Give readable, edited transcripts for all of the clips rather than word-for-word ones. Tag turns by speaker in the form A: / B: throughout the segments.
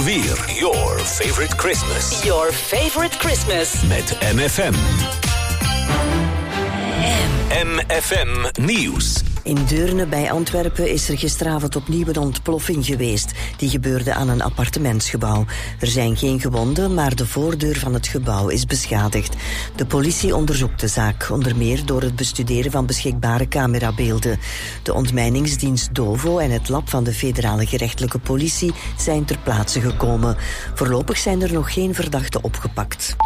A: weer. Your favorite Christmas.
B: Your favorite Christmas.
A: Met MFM. MFM Nieuws.
C: In Deurne bij Antwerpen is er gisteravond opnieuw een ontploffing geweest. Die gebeurde aan een appartementsgebouw. Er zijn geen gewonden, maar de voordeur van het gebouw is beschadigd. De politie onderzoekt de zaak, onder meer door het bestuderen van beschikbare camerabeelden. De ontmijningsdienst DOVO en het lab van de federale gerechtelijke politie zijn ter plaatse gekomen. Voorlopig zijn er nog geen verdachten opgepakt.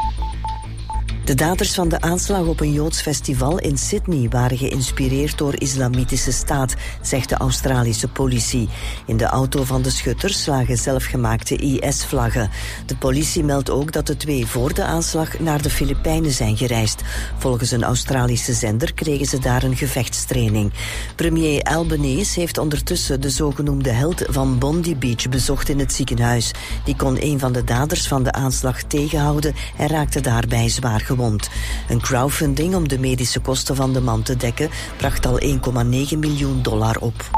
C: De daders van de aanslag op een Joods festival in Sydney waren geïnspireerd door Islamitische Staat, zegt de Australische politie. In de auto van de schutters lagen zelfgemaakte IS-vlaggen. De politie meldt ook dat de twee voor de aanslag naar de Filipijnen zijn gereisd. Volgens een Australische zender kregen ze daar een gevechtstraining. Premier Albanese heeft ondertussen de zogenoemde held van Bondi Beach bezocht in het ziekenhuis. Die kon een van de daders van de aanslag tegenhouden en raakte daarbij zwaar gewond. Een crowdfunding om de medische kosten van de man te dekken bracht al $1,9 miljoen op.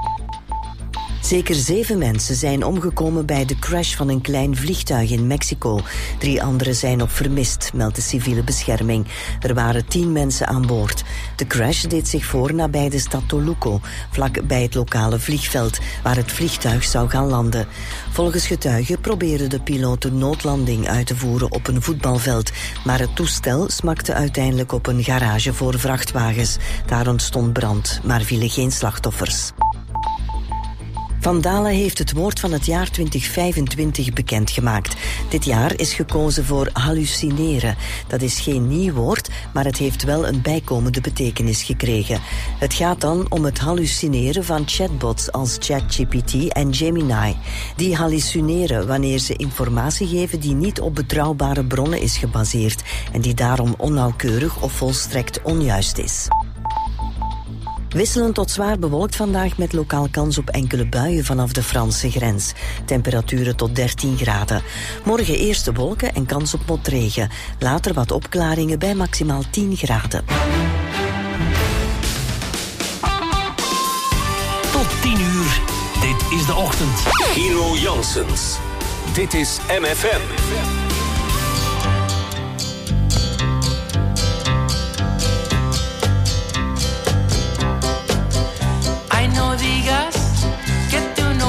C: Zeker 7 mensen zijn omgekomen bij de crash van een klein vliegtuig in Mexico. 3 anderen zijn op vermist, meldt de civiele bescherming. Er waren 10 mensen aan boord. De crash deed zich voor nabij de stad Toluco, vlak bij het lokale vliegveld, waar het vliegtuig zou gaan landen. Volgens getuigen probeerde de piloot een noodlanding uit te voeren op een voetbalveld, maar het toestel smakte uiteindelijk op een garage voor vrachtwagens. Daar ontstond brand, maar vielen geen slachtoffers. Van Dalen heeft het woord van het jaar 2025 bekendgemaakt. Dit jaar is gekozen voor hallucineren. Dat is geen nieuw woord, maar het heeft wel een bijkomende betekenis gekregen. Het gaat dan om het hallucineren van chatbots als ChatGPT en Gemini. Die hallucineren wanneer ze informatie geven die niet op betrouwbare bronnen is gebaseerd en die daarom onnauwkeurig of volstrekt onjuist is. Wisselend tot zwaar bewolkt vandaag met lokaal kans op enkele buien vanaf de Franse grens. Temperaturen tot 13 graden. Morgen eerst de wolken en kans op motregen. Later wat opklaringen bij maximaal 10 graden.
A: Tot 10 uur. Dit is de ochtend. Hero Janssens. Dit is MFM.
D: No digas que tú no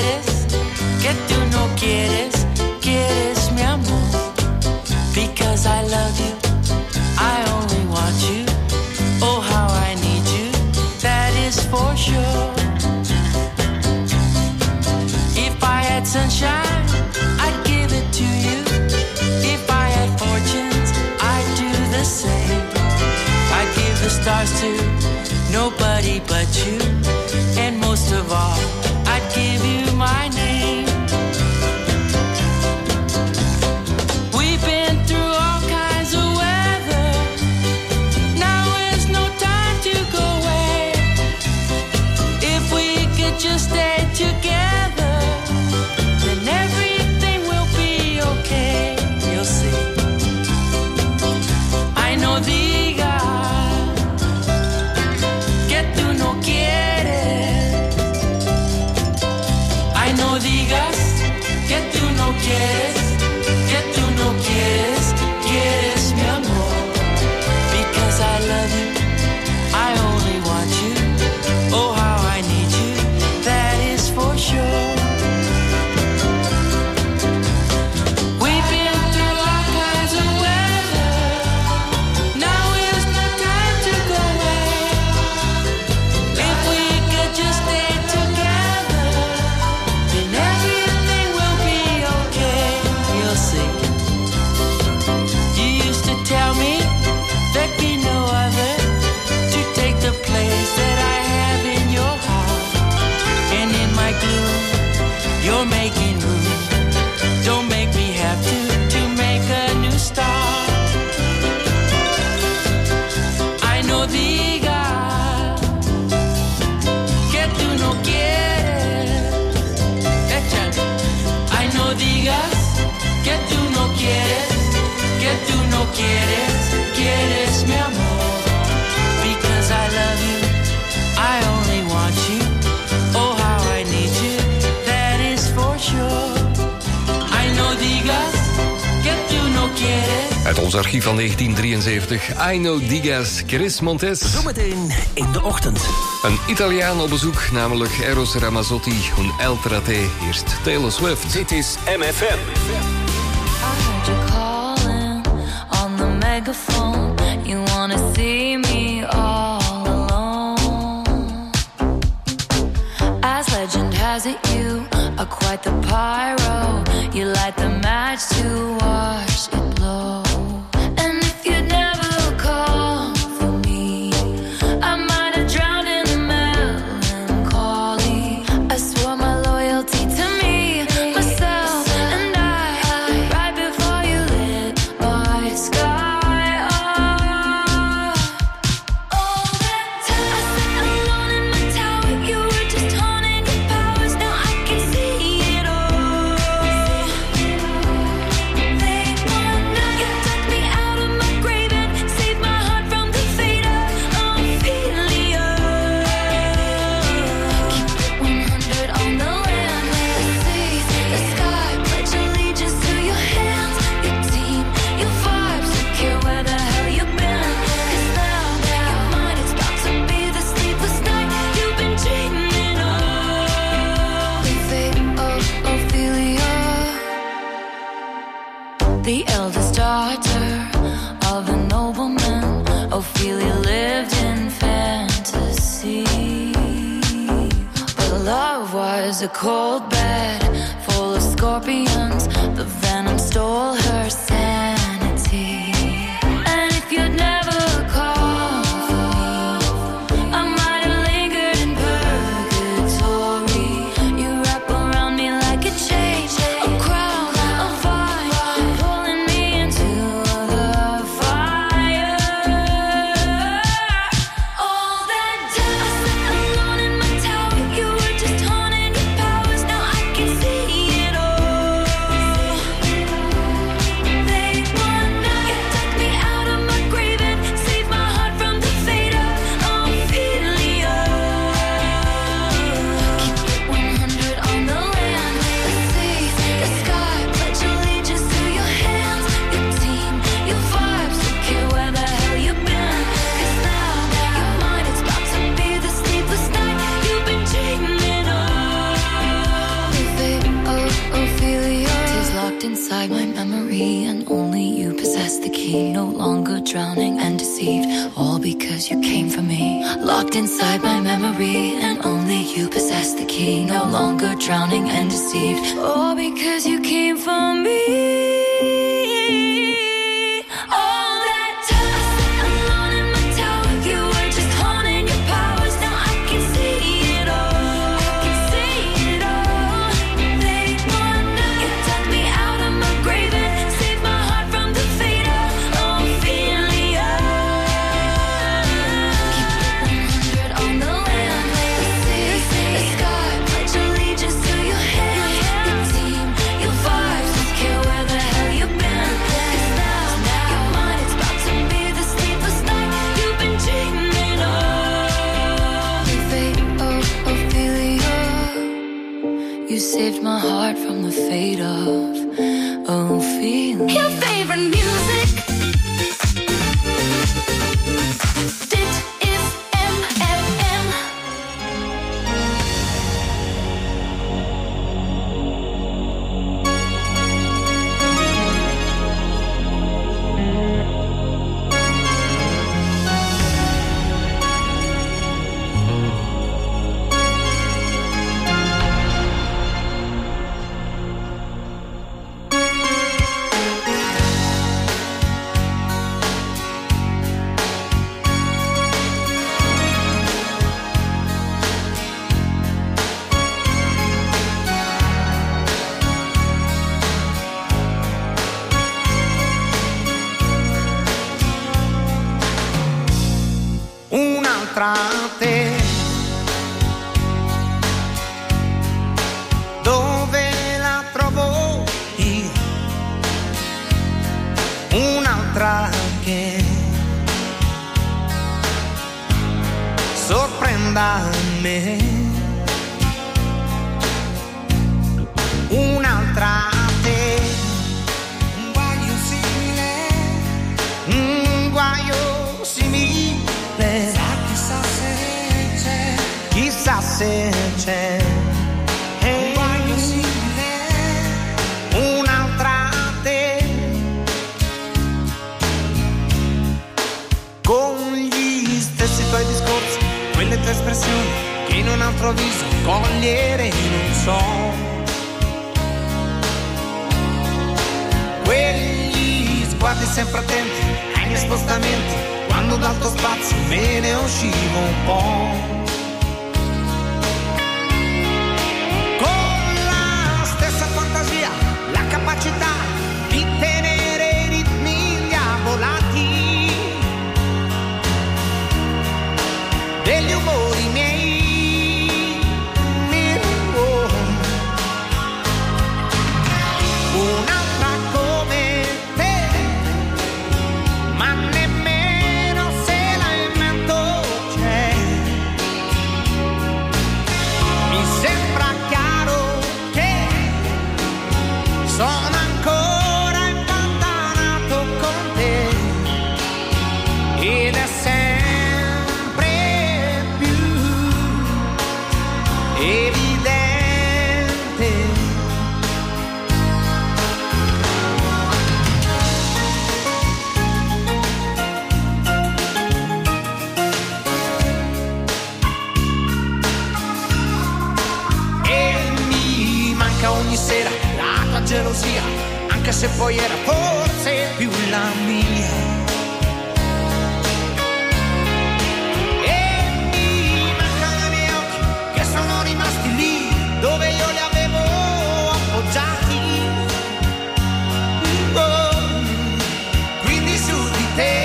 D: quieres, quieres mi amor. Because I love you, I only want you. Oh, how I need you, that is for sure. If I had sunshine, I'd give it to you. If I had fortunes, I'd do the same. I'd give the stars to nobody but you. And most of all, I'd give you my name. We've been through all kinds of weather. Now is no time to go away. If we could just stay together, then everything will be okay. You'll see. I know diga que tú no quieres. Ay, no digas que tú no quieres, quieres mi amor. Because I love you, I only want you. Oh, how I need you, that is for sure. We've been through all kinds of weather. Now is the time to go away. If we could just stay together, then everything will be okay. You'll see. You used to tell me there'd be no other to take the place that I have in your heart. And in my gloom, you're making room. Don't make me have to make a new start. I know diga que tú no quieres. I know digas que tú no quieres, quieres mi amor. Because I love you, I only want you. Oh, how I need you, that is for sure.
E: ons archief van 1973. Aino Diaz, Chris Montes.
A: Zometeen in de ochtend.
E: Een Italiaan op bezoek, namelijk Eros Ramazzotti. Un altra te. Eerst Taylor Swift.
A: Dit is MFM.
F: Megaphone, you wanna see me all alone. As legend has it, you are quite the pyro. You light the match to watch it blow. And if you'd never call for me, I might have drowned in the melancholy. I swore my loyalty to me, myself, and I, right before you lit my sky. The eldest daughter of a nobleman, Ophelia lived in fantasy. But love was a cold bed full of scorpions. The venom stole her sanity. And if you'd never called for me, I might have lingered in purgatory. You wrap around me like a chain, a crown, a vine, pulling me into the fire. All that time I sat alone in my tower, you were just haunting your powers. Now I can see it all. Late one night, you dug me out of my grave and saved my heart from the fate of Ophelia. Keep it 100 on the land, the sea, the sky. Pledge allegiance to your hands, your team, your vibes. Don't care where the hell you've been, 'cause now you're mine. It's about to be the sleepless night you've been dreaming of. The fate of Ophelia is locked inside my memory, and only you possess the key. No longer drowning and deceived, all because you came for me. Locked inside my memory, and only you possess the key. No longer drowning and deceived, all because you came for me. All that time I sat alone in my tower, you were just haunting your powers. Now I can see it all. I can see it all. Late one night, you dug me out of my grave and saved my heart from the fate of Ophelia. Keep it 100 on the land, the sea, the sky. Pledge allegiance to your hands, your team, your vibes. Don't care where the hell you've been, 'cause now you're mine. It's about to be the sleepless night you've been dreaming of. The fate of Ophelia. You saved my heart from the fate of Ophelia. Your favorite music. Dit is MFM.
G: Un'altra te, dove la trovo io? Un'altra che sorprenda me. Un'altra te, un guaio simile se c'è un'altra te, con gli stessi tuoi discorsi, quelle tue espressioni che in un altro viso cogliere non so. Quegli sguardi sempre attenti ai miei spostamenti, quando dal tuo spazio me ne uscivo un po'. Con la stessa fantasia, la capacità di tenere i ritmi diavolati degli umori miei. Un'altra come te, ma nemmeno se la invento c'è. Mi sembra chiaro che sono ancora impantanato con te, ed è sempre più evidente. Ogni sera la tua gelosia, anche se poi era forse più la mia. E mi mancano i miei occhi che sono rimasti lì dove io li avevo appoggiati. Oh, quindi su di te.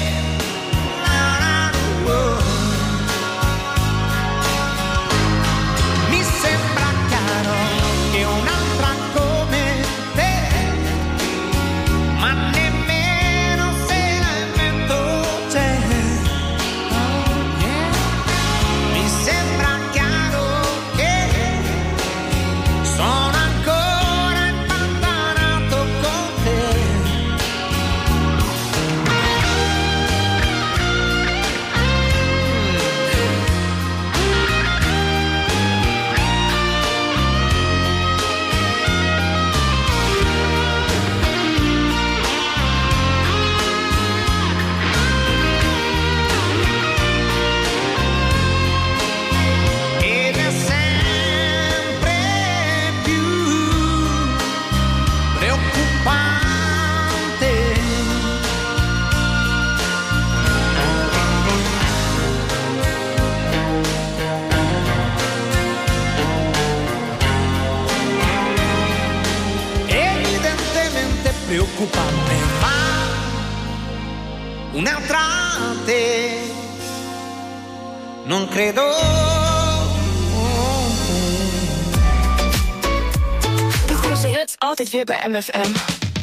G: Mi sembra chiaro che un'altra come te, ma nemmeno se la invento c'è. Mi sembra chiaro che sono ancora impantanato con te. Ed è sempre più preoccupante. Evidentemente preoccupante, ma un'altra te non credo.
H: De grootste hits altijd weer bij MFM.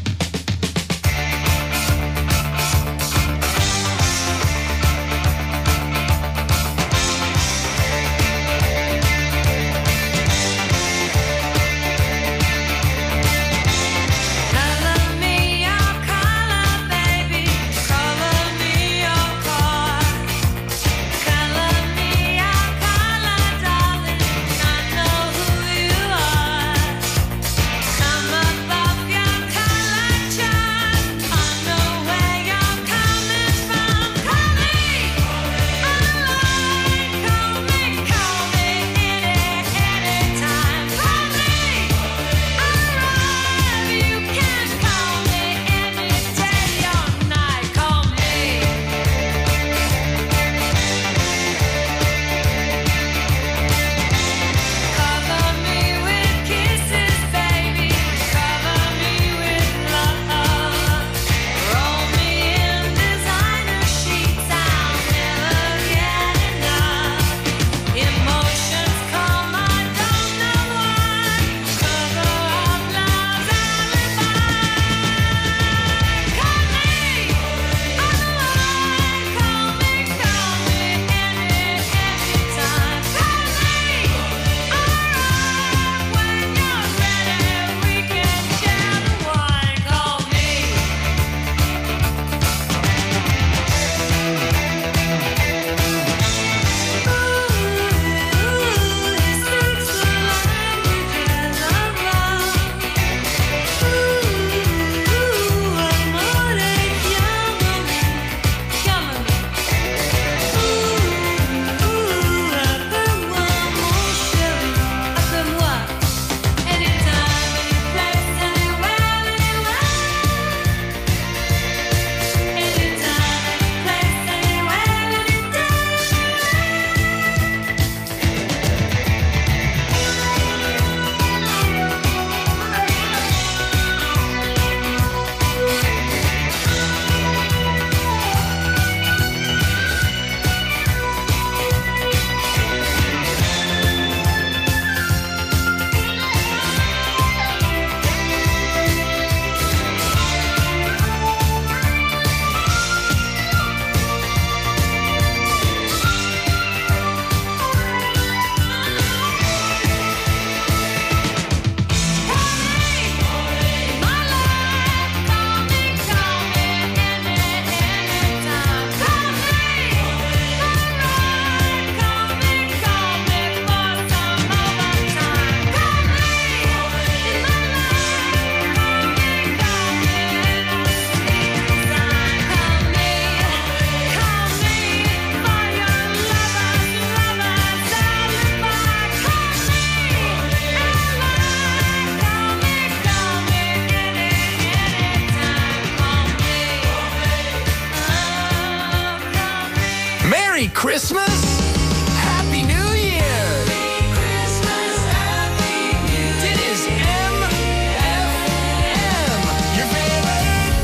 D: Color me your color, baby. Color me your car. Color me your color, darling. I know who you are. Come above your color.
I: Merry Christmas, Happy New Year. Merry Christmas, Happy New Year. Dit is MFM, your favorite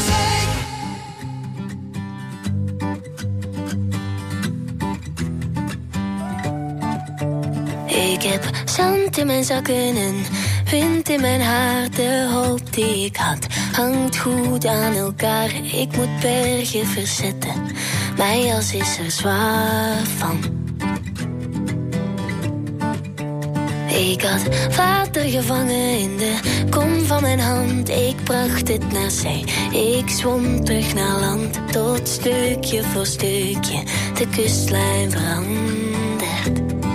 I: music.
F: Ik heb zand in mijn zakken en wind in mijn haar. De hoop die ik had hangt goed aan elkaar. Ik moet bergen verzetten, mijn jas is er zwaar van. Ik had water gevangen in de kom van mijn hand. Ik bracht het naar zee, ik zwom terug naar land. Tot stukje voor stukje de kustlijn verandert.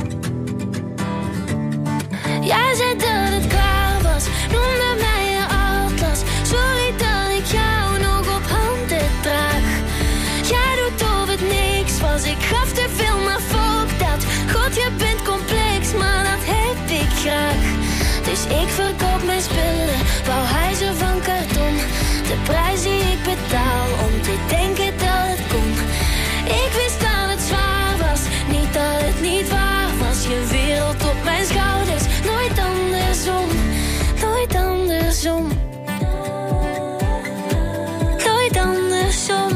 F: Jij zei dat het klaar was, noemde mij je atlas. Sorry dat ik jou nog op handen draag. Jij doet of het niks was, ik gaf te veel, maar fuck dat. God, je bent complex, maar dat heb ik graag. Dus ik verkoop mijn spullen, bouw huizen van karton. De prijs die ik betaal om te denken dat het kon. Ik wist dat het zwaar was, niet dat het niet waar was. Je wereld op mijn schouders, nooit andersom, nooit andersom. Nooit andersom.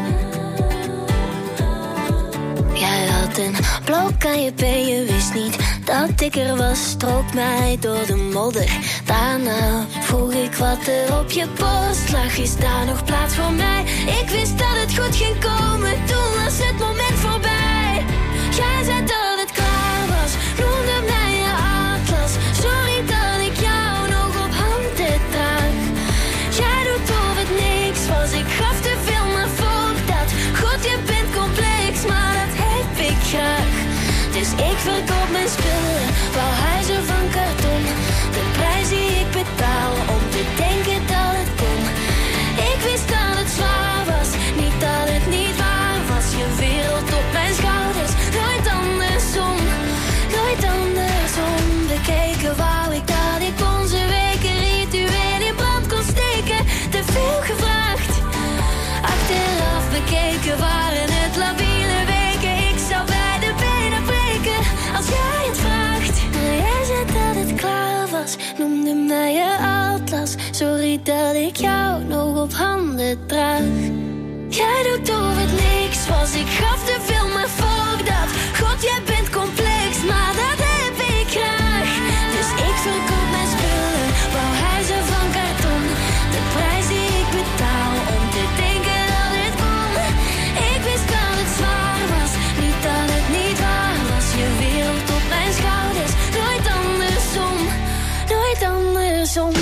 F: Jij had een blok aan je been, je wist niet dat ik er was. Strook mij door de modder. Daarna vroeg ik wat er op je borst lag. Is daar nog plaats voor mij? Ik wist dat het goed ging komen, toen was het moment voorbij. Jij zei dat het klaar was, noemde mij je atlas. Sorry dat ik jou nog op handen draag. Jij doet of het niks was, ik gaf te veel, maar fuck dat. God, je bent complex, maar dat heb ik graag. Dus ik verkoop mijn spullen, bouw huizen van karton. De prijs die ik betaal om te denken dat het kon. Ik wist dat het zwaar was, niet dat het niet waar was. Je wereld op mijn schouders, nooit andersom, nooit andersom. Bekeken wou ik dat ik onze weken ritueel in brand kon steken. Te veel gevraagd, achteraf bekeken waren het labiele weken. Ik zou bij de benen breken als jij het vraagt. Maar jij zei dat het klaar was, noemde mij je atlas. Sorry dat ik jou nog op handen draag. Jij doet of het niks was, ik gaf te veel, maar fuck dat. God, jij bent complex, maar dat heb ik graag. Dus ik verkoop mijn spullen, bouw huizen van karton. De prijs die ik betaal om te denken dat het kon. Ik wist dat het zwaar was, niet dat het niet waar was. Je wereld op mijn schouders, nooit andersom, nooit andersom.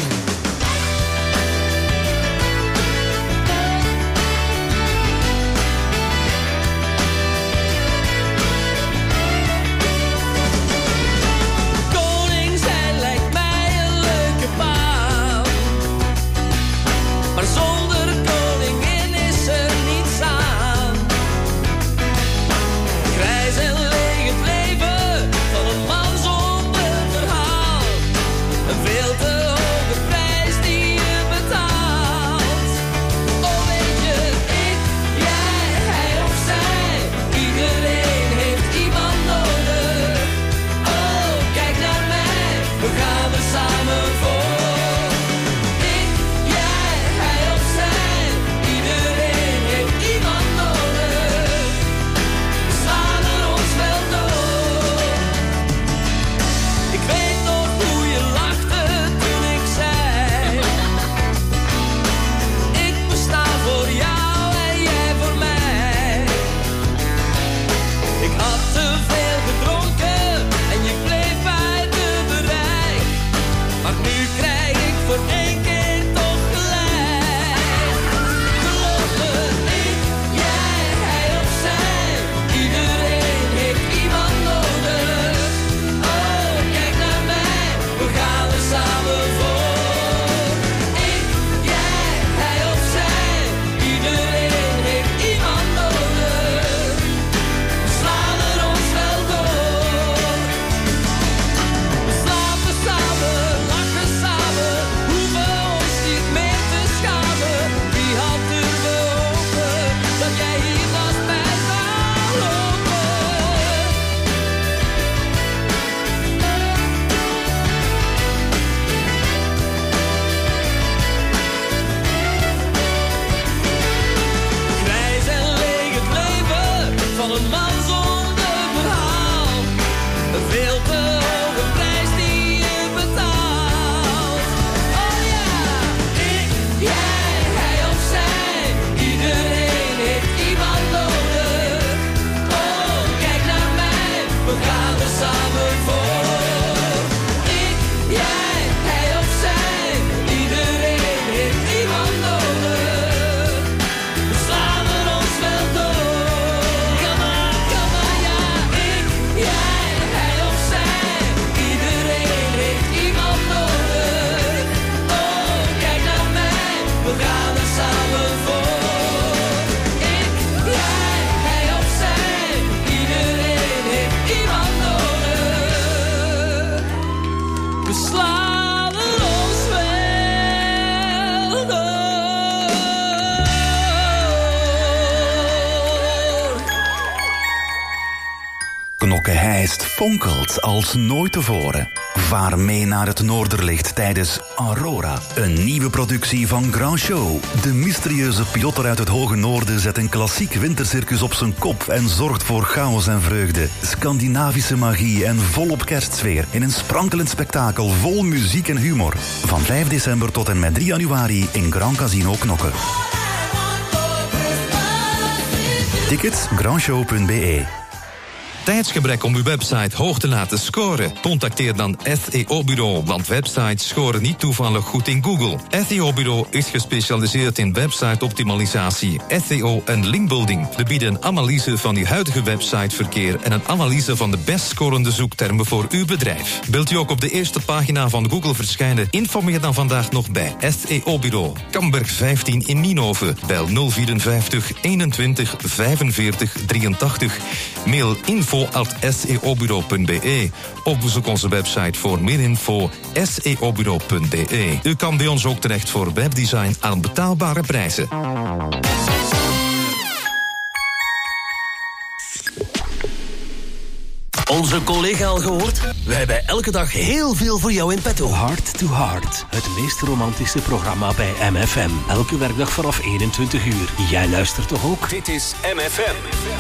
J: van een man zonder verhaal. Een veel te hoge prijs die je betaalt. Oh ja, ik, jij, hij of zij. Iedereen heeft iemand nodig. Oh, kijk naar mij, we gaan er samen voor. Ik, jij, hij of zij. Iedereen heeft iemand nodig. We slaan ons wel door. Come on, ja. Ik, jij, hij of zij. Iedereen heeft iemand nodig. Oh, kijk naar mij, we gaan er samen voor. Ik, jij, hij of zij. Iedereen heeft iemand nodig. We slaan ons wel door.
K: Knokke-Heist fonkelt als nooit tevoren. Vaar mee naar het Noorderlicht tijdens Aurora, een nieuwe productie van Grand Show. De mysterieuze piloter uit het hoge noorden zet een klassiek wintercircus op zijn kop en zorgt voor chaos en vreugde, Scandinavische magie en volop kerstsfeer in een sprankelend spektakel vol muziek en humor. Van 5 december tot en met 3 januari in Grand Casino Knokke. Tickets grandshow.be.
L: Tijdsgebrek om uw website hoog te laten scoren? Contacteer dan SEO-bureau, want websites scoren niet toevallig goed in Google. SEO-bureau is gespecialiseerd in website-optimalisatie, SEO en linkbuilding. We bieden een analyse van uw huidige websiteverkeer en een analyse van de best scorende zoektermen voor uw bedrijf. Wilt u ook op de eerste pagina van Google verschijnen? Informeer dan vandaag nog bij SEO-bureau. Kamberg 15 in Nienhoven. Bel 054 21 45 83. Mail info@seobureau.be of bezoek onze website voor meer info seobureau.be. U kan bij ons ook terecht voor webdesign aan betaalbare prijzen.
A: Onze collega al gehoord? We hebben elke dag heel veel voor jou in petto.
M: Heart to Heart, het meest romantische programma bij MFM. Elke werkdag vanaf 21 uur. Jij luistert toch ook?
A: Dit is MFM.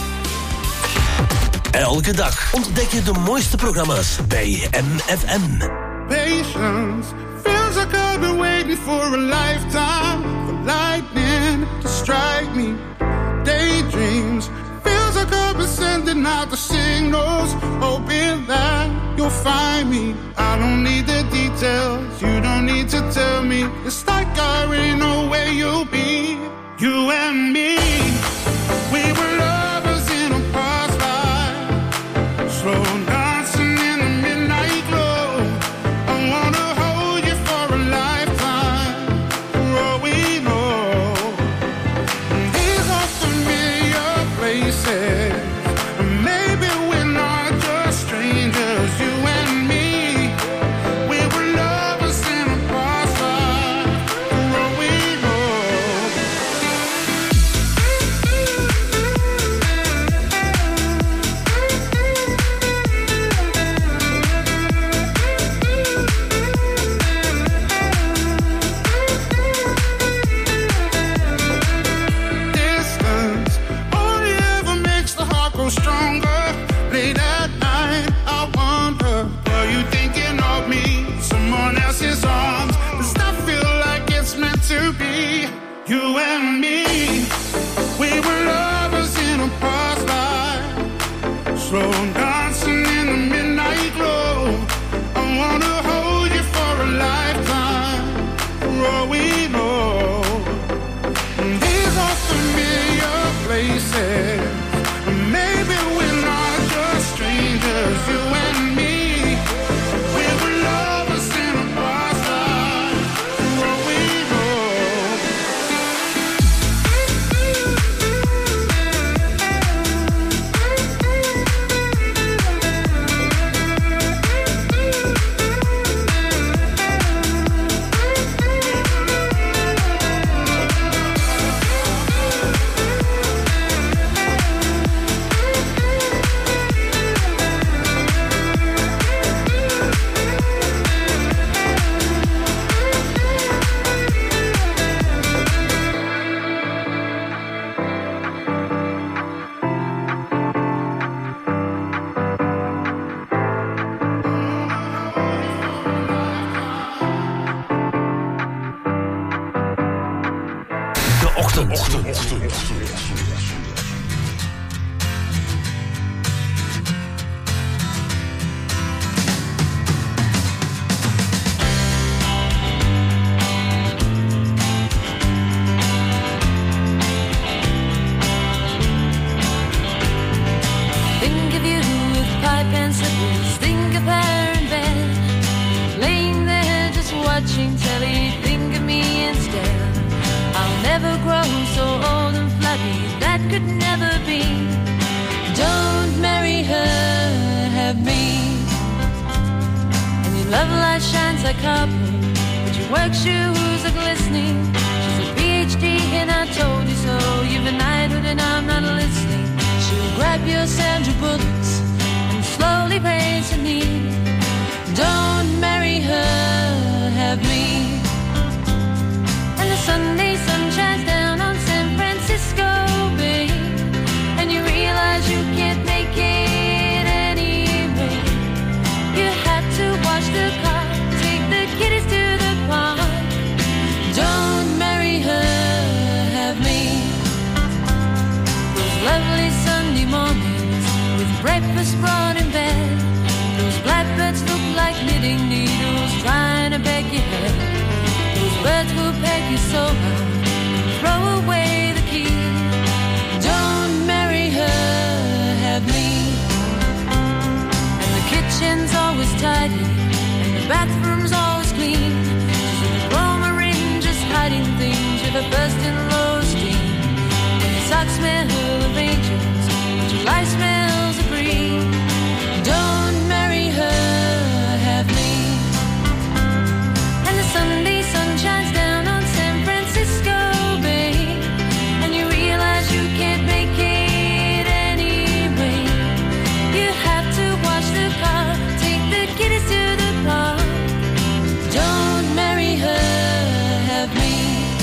A: Elke dag ontdek je de mooiste programma's bij MFM.
N: Patience feels like I've been waiting for a lifetime, for lightning to strike me. Daydreams feels like I've been sending out the signals, hoping that you'll find me. I don't need the details, you don't need to tell me. It's like I already know where you'll be. You and me, we were lovers in a past life, slow dancing in the midnight glow. I wanna hold you for a lifetime, for all we know. These are familiar places, maybe we're not just strangers. You and me, we were lovers in a past life, for all we know. Distance only ever makes the heart grow stronger. Late at night, I wonder, are you thinking of me? Someone else's arms, does that feel like it's meant to be? You and me, we were lovers in a past life, slow dancing in the midnight glow. I wanna hold you for a lifetime, for all we know. These are familiar places, maybe we're not just strangers. You and me, we were lovers in a past life, for all we know.
D: could never be. Don't marry her, have me. And your love light shines like copper, but your work shoes are glistening. She's a PhD and I told you so. You've a knighthood and I'm not listening. She'll grab your Sandra Bullets and slowly raise her knee. Don't marry her, have me. And the Sunday sun shines down on San Francisco Bay, and you realize you can't make it anyway. You had to wash the car, take the kiddies to the park. Don't marry her, have me. Those lovely Sunday mornings with breakfast brought in bed. Those blackbirds look like knitting needles trying to beg your head. Those birds will peg you so hard and throw away the key. Don't marry her, have me. And the kitchen's always tidy and the bathroom's always clean. She's an aroma ring just hiding things with a bursting low steam. And the socks smell of angels, but your life smells of green. Don't marry her, have me. And the Sunday sun shines down on San Francisco Bay, and you realize you can't make it anyway. You have to wash the car, take the kiddies to the park. Don't marry her, have me.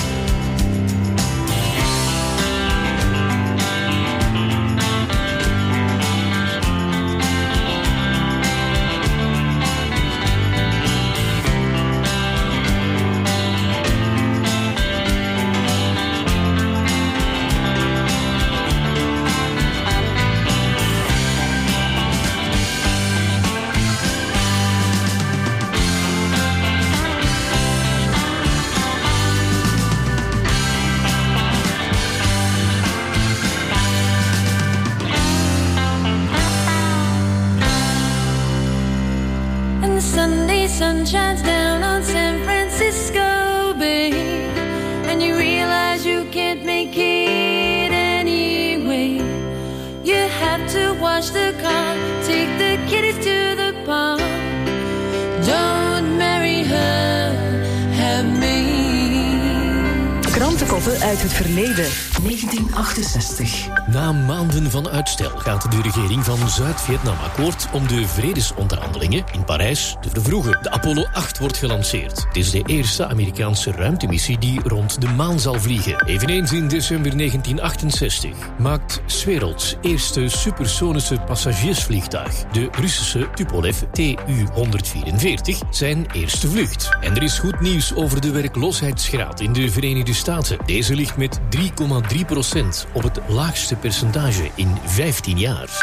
D: Sunday sun shines down on San Francisco Bay, and you realize you can't make it anyway. You have to wash the car, take the kiddies to the park. Don't marry her, have me.
B: Krantenkoppen uit het verleden. 1968.
O: Na maanden van uitstel gaat de regering van Zuid-Vietnam akkoord om de vredesonderhandelingen in Parijs te vervroegen. De Apollo 8 wordt gelanceerd. Het is de eerste Amerikaanse ruimtemissie die rond de maan zal vliegen. Eveneens in december 1968 maakt 's werelds eerste supersonische passagiersvliegtuig, de Russische Tupolev Tu-144, zijn eerste vlucht. En er is goed nieuws over de werkloosheidsgraad in de Verenigde Staten. Deze ligt met 3,3% op het laagste percentage in 15 jaar.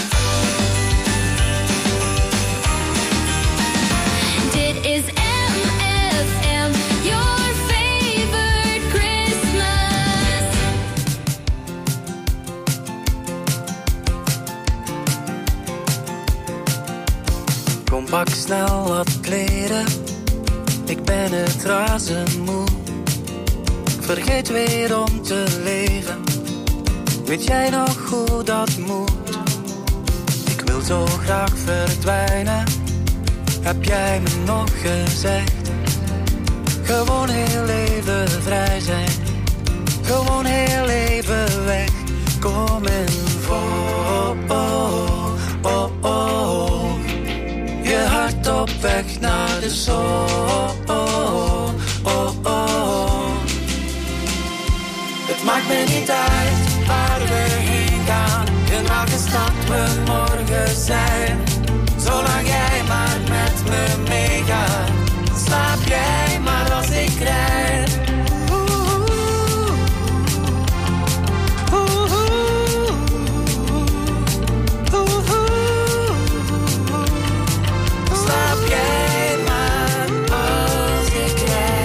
F: Dit is MFM, your favorite Christmas.
P: Kom pak snel wat kleren, ik ben het razendmoe. Vergeet weer om te leven. Weet jij nog hoe dat moet? Ik wil zo graag verdwijnen. Heb jij me nog gezegd? Gewoon heel even vrij zijn. Gewoon heel even weg. Kom in voor. Je hart op weg naar de zon. Het maakt me niet uit waar we heen gaan, in welke stad we morgen zijn. Zolang jij maar met me meegaat, slaap jij maar als ik rijd. Slaap jij maar als ik rijd.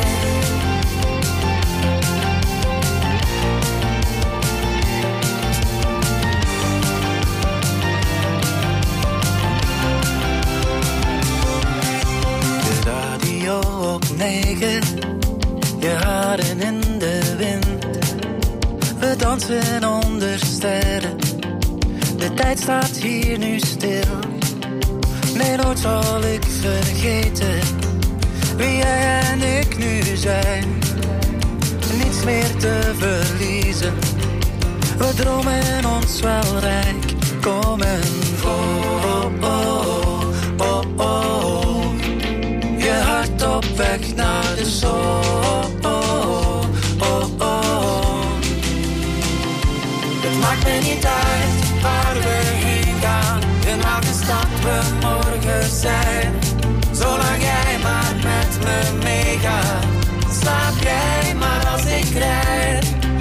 P: Op 9, je haren in de wind. We dansen dansen onder sterren. De tijd staat hier nu stil. Nee, nooit zal ik vergeten wie jij en ik nu zijn. Niets meer te verliezen. We dromen ons wel rijk. Kom en voor. Je hart op weg naar de zon. Het maakt me niet uit waar we heen gaan. In welke stad we morgen zijn. Zolang jij maar met me meegaat. Slaap jij maar als ik rijd.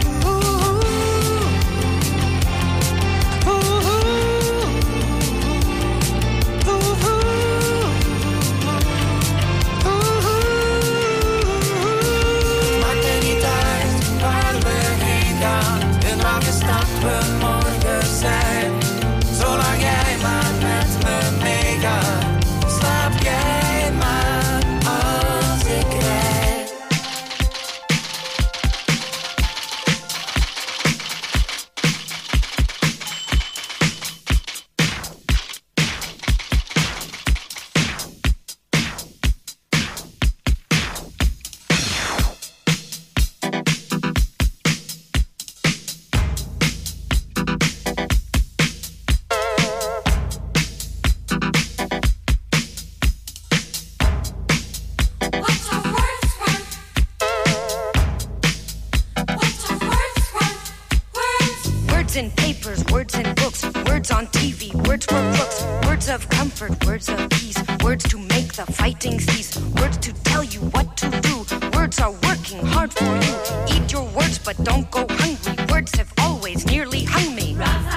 P: Maakt me niet uit waar we heen gaan. In welke stad we morgen zijn. Zolang jij maar met me meegaat. Slaap jij maar als ik rijd.
Q: Words in papers, words in books, words on TV, words for crooks, words of comfort, words of peace, words to make the fighting cease, words to tell you what to do. Words are working hard for you. Eat your words, but don't go hungry. Words have always nearly hung me.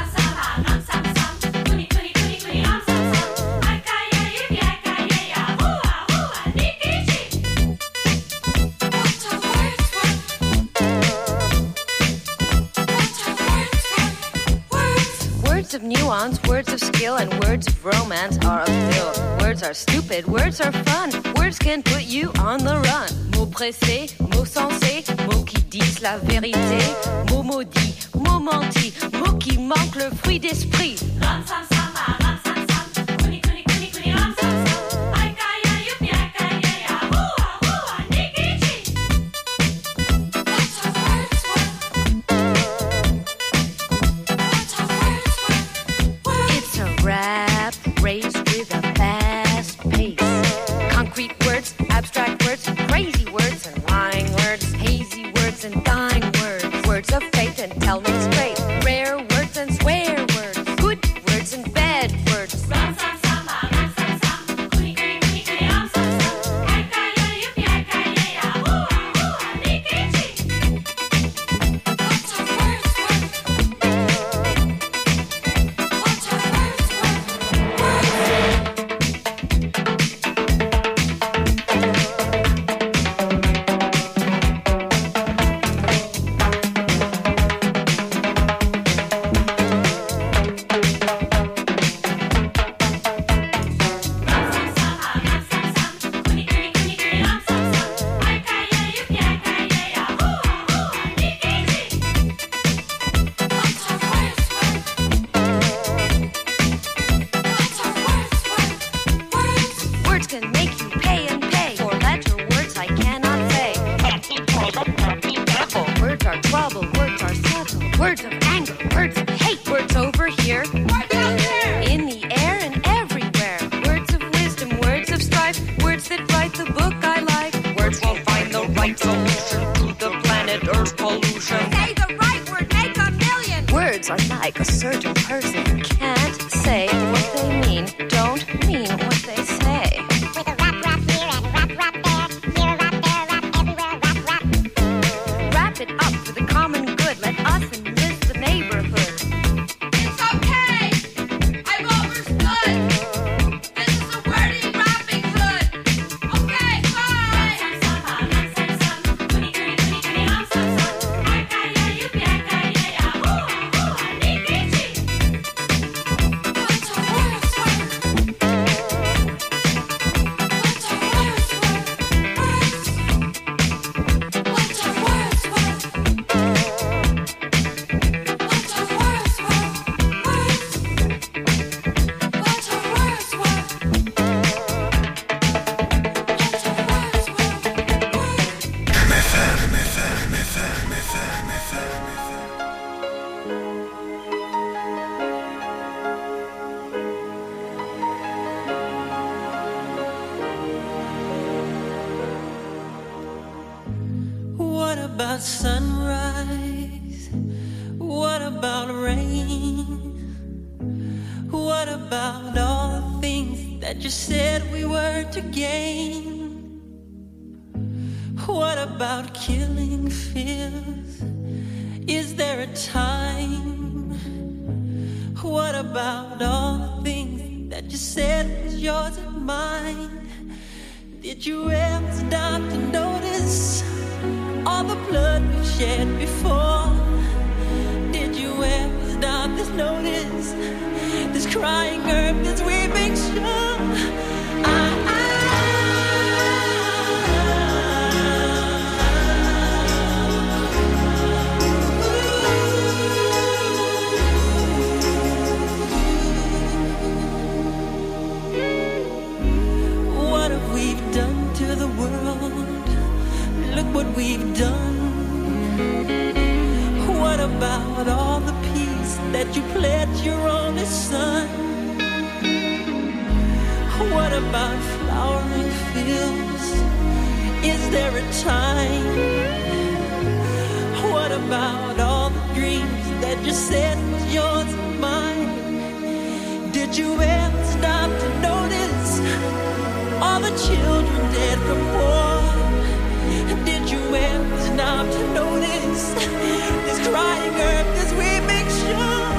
Q: Words of nuance, words of skill, and words of romance are a pill. Words are stupid, words are fun. Words can put you on the run. Mots pressés, mots sensés, mots qui disent la vérité. Mots maudits, mots mentis, mots qui manquent le fruit d'esprit. Abstract words, crazy words, and lying words, hazy words, and dying words. Words of faith and tell me straight. Rare words and swear words. Good words and bad words. Words of anger, words of hate, words over here, in the air and everywhere. Words of wisdom, words of strife, words that write the book I like. Words will find the right solution to the planet Earth's pollution. Say the right word, make a million. Words are like a certain person who can't say what they mean, don't mean what they say. With a rap, rap here and rap, rap there, here, rap there, rap everywhere, rap, rap. Wrap it up for the common good, let us enlist the neighborhood. It's okay, I've understood. This is a wordy rapping hood. Okay, bye.
J: about sunrise? What about rain? What about all the things that you said we were to gain? What about killing fears? Is there a time? What about all the things that you said was yours and mine? Did you ever stop to notice all the blood we've shed before? Did you ever stop to notice this crying earth, this weeping shore? What have we done to the world? Look what we've done. What about all the peace that you pledged your only son? What about flowering fields? Is there a time? What about all the dreams that you said was yours and mine? Did you ever stop to notice all the children dead from war? Did you ever stop to notice this crying earth, this weeping shore?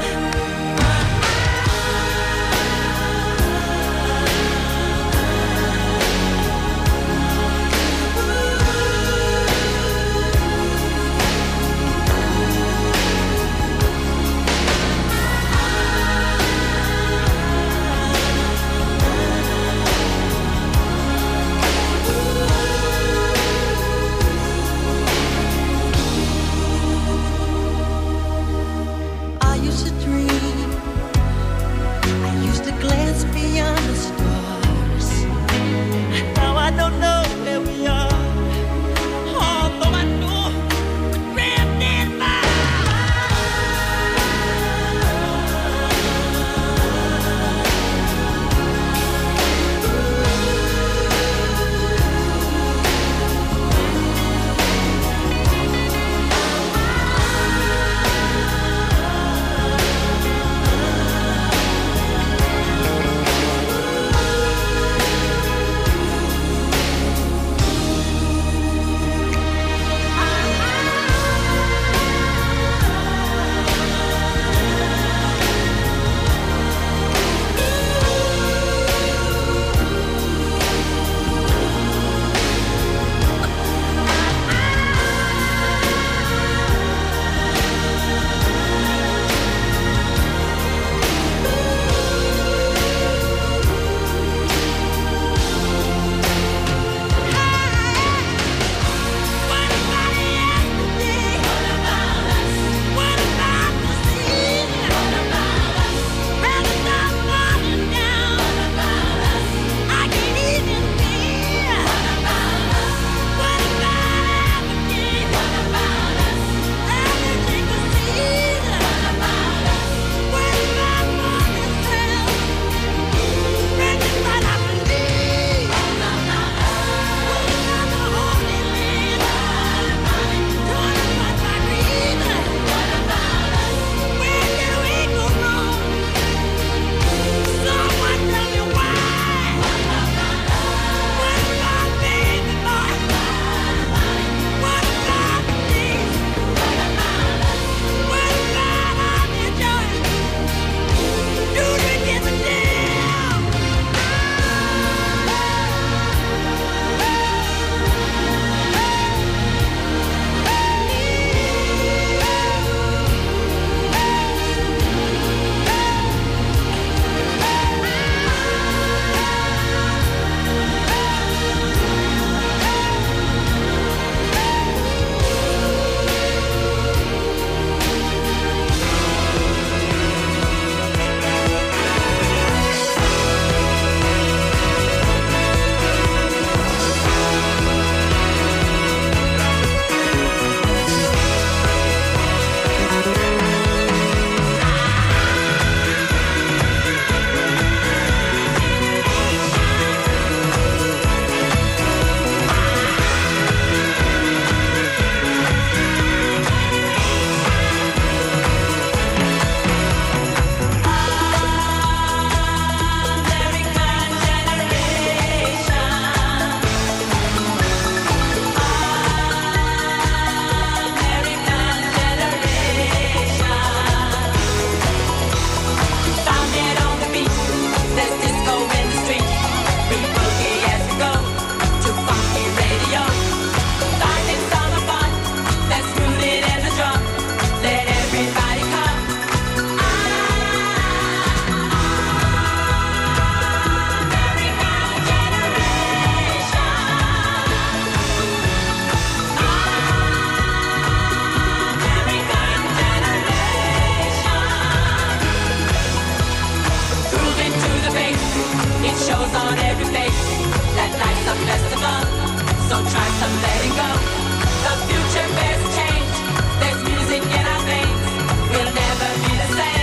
R: shows on every face that life's a festival. So try some letting go. The future bears change. There's music in our veins. We'll never be the same.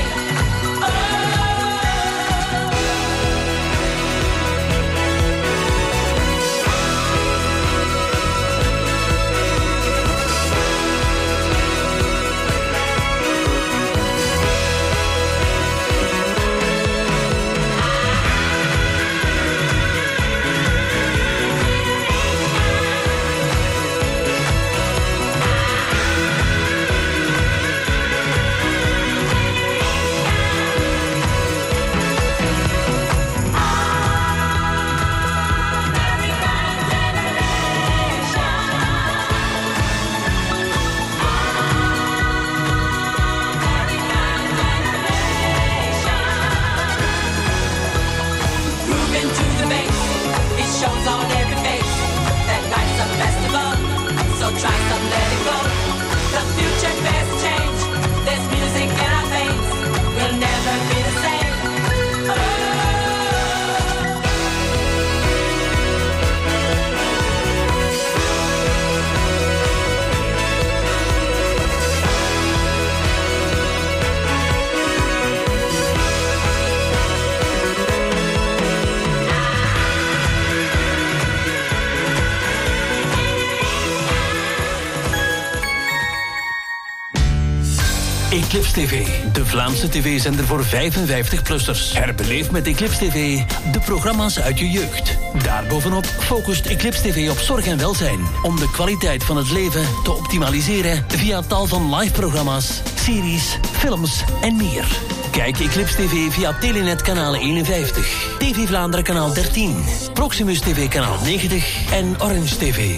M: Eclipse TV, de Vlaamse tv-zender voor 55-plussers. Herbeleef met Eclipse TV de programma's uit je jeugd. Daarbovenop focust Eclipse TV op zorg en welzijn, om de kwaliteit van het leven te optimaliseren via tal van live-programma's, series, films en meer. Kijk Eclipse TV via Telenet kanaal 51, TV Vlaanderen kanaal 13, Proximus TV kanaal 90 en Orange TV.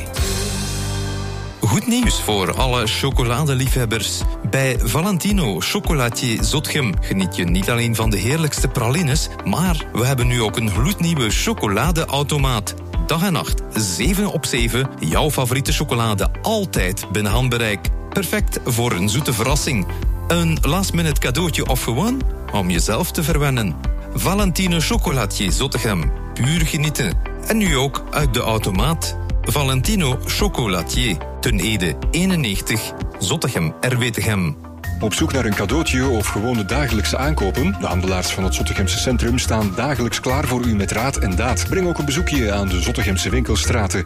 L: Goed nieuws voor alle chocoladeliefhebbers. Bij Valentino Chocolatier Zotgem geniet je niet alleen van de heerlijkste pralines, maar we hebben nu ook een gloednieuwe chocoladeautomaat. Dag en nacht, 7 op 7, jouw favoriete chocolade altijd binnen handbereik. Perfect voor een zoete verrassing. Een last-minute cadeautje of gewoon om jezelf te verwennen. Valentino Chocolatier Zottegem, puur genieten. En nu ook uit de automaat. Valentino Chocolatier, Ten Ede 91, Zottegem, Erwetegem.
S: Op zoek naar een cadeautje of gewone dagelijkse aankopen? De handelaars van het Zottegemse centrum staan dagelijks klaar voor u met raad en daad. Breng ook een bezoekje aan de Zottegemse winkelstraten.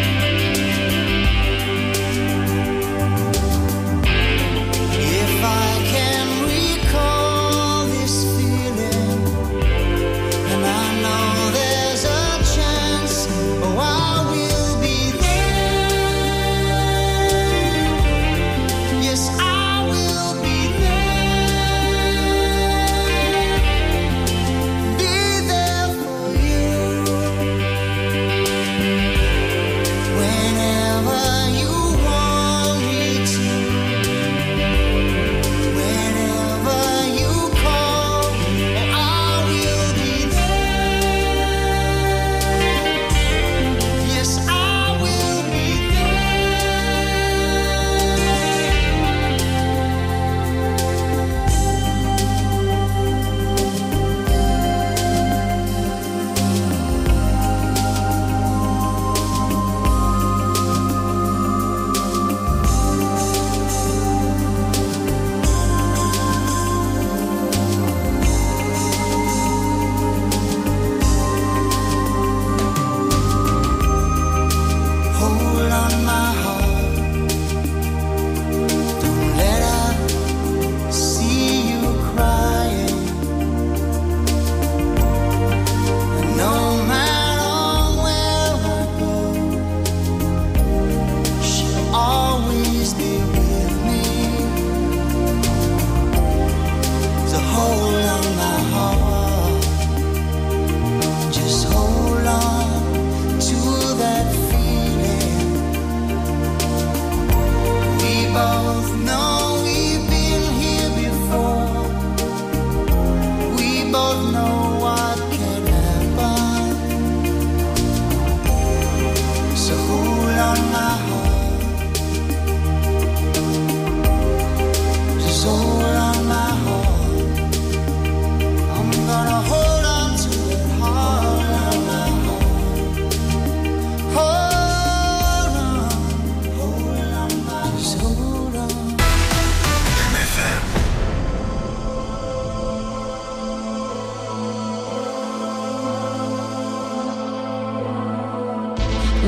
T: If I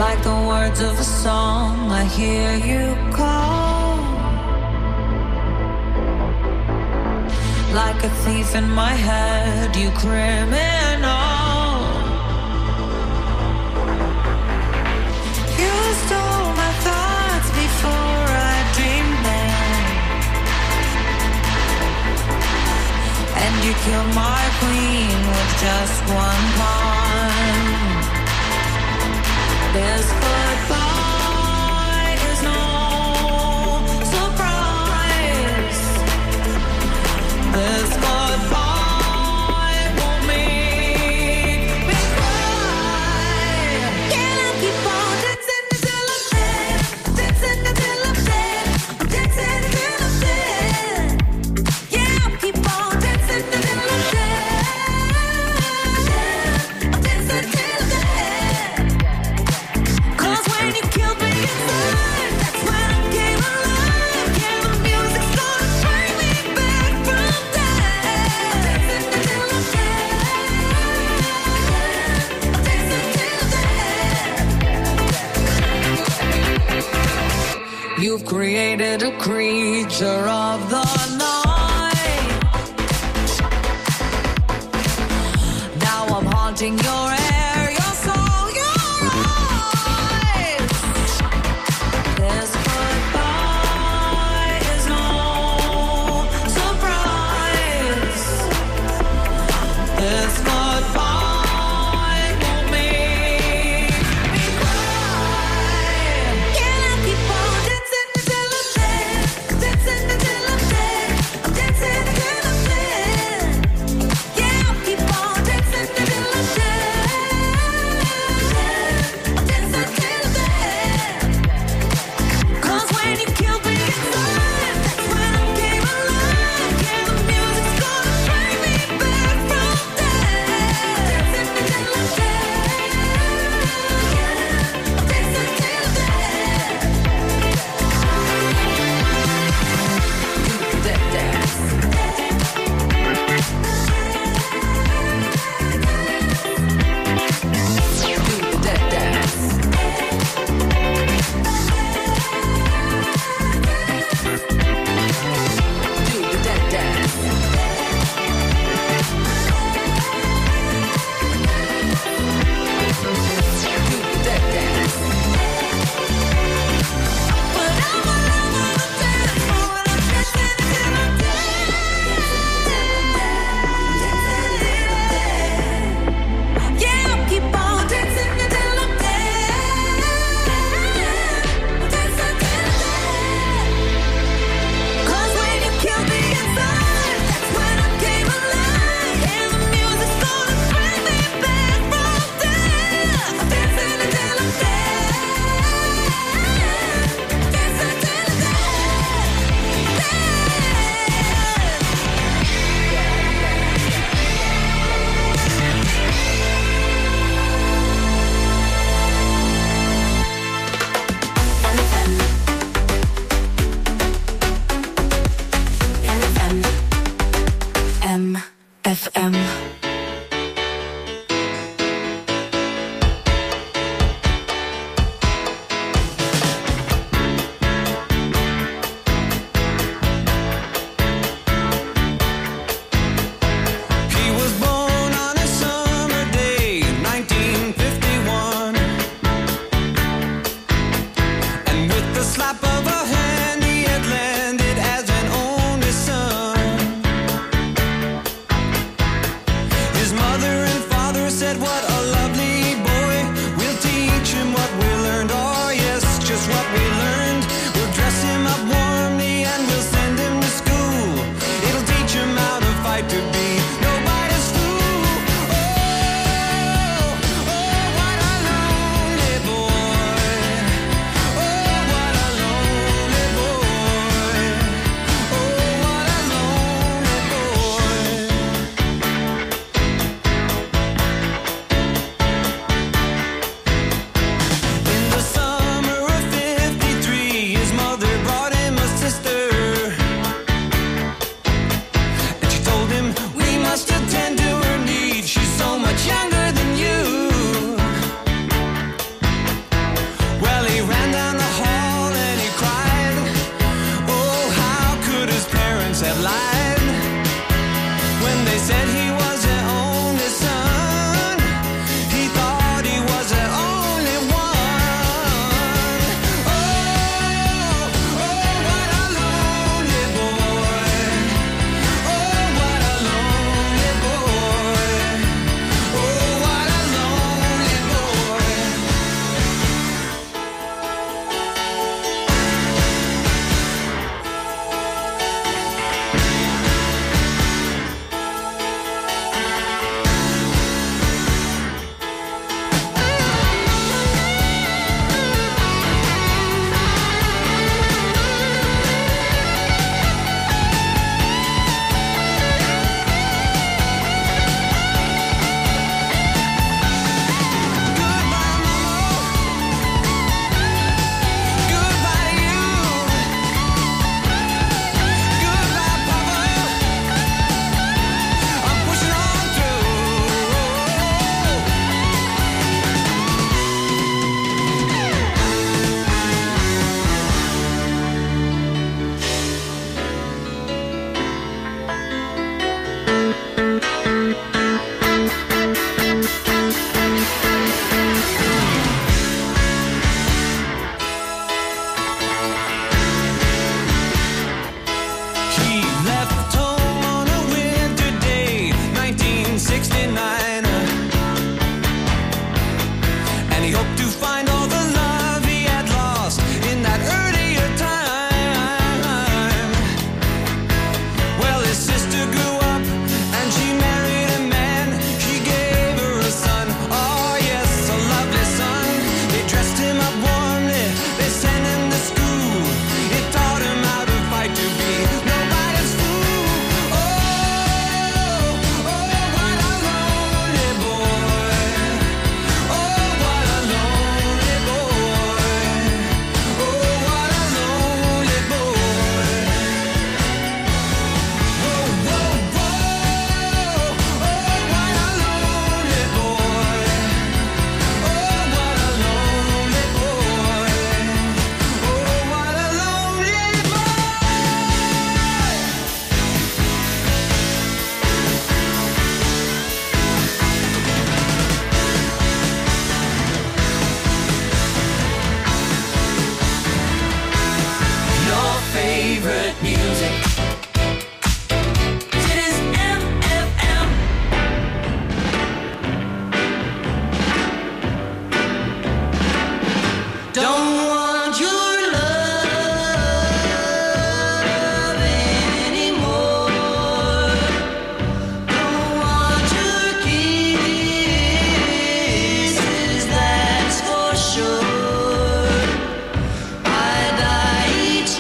D: Like the words of a song, I hear you call. Like a thief in my head, you criminal. You stole my thoughts before I dreamed them, and you killed my queen with just one pawn. This goodbye is no surprise. This goodbye won't make me cry. Can I keep on dancing until I'm dead? Dancing until I'm dead. I'm dancing until I'm dead. Yeah, I'll keep on dancing until I'm dead. I'm dancing till I'm dead. 'Cause when you killed me inside, that's when I came alive. Yeah, the music started bring me back from death. Dancing until I'm dead. Dancing till I'm dead. You've created a creature of the night. Now I'm haunting your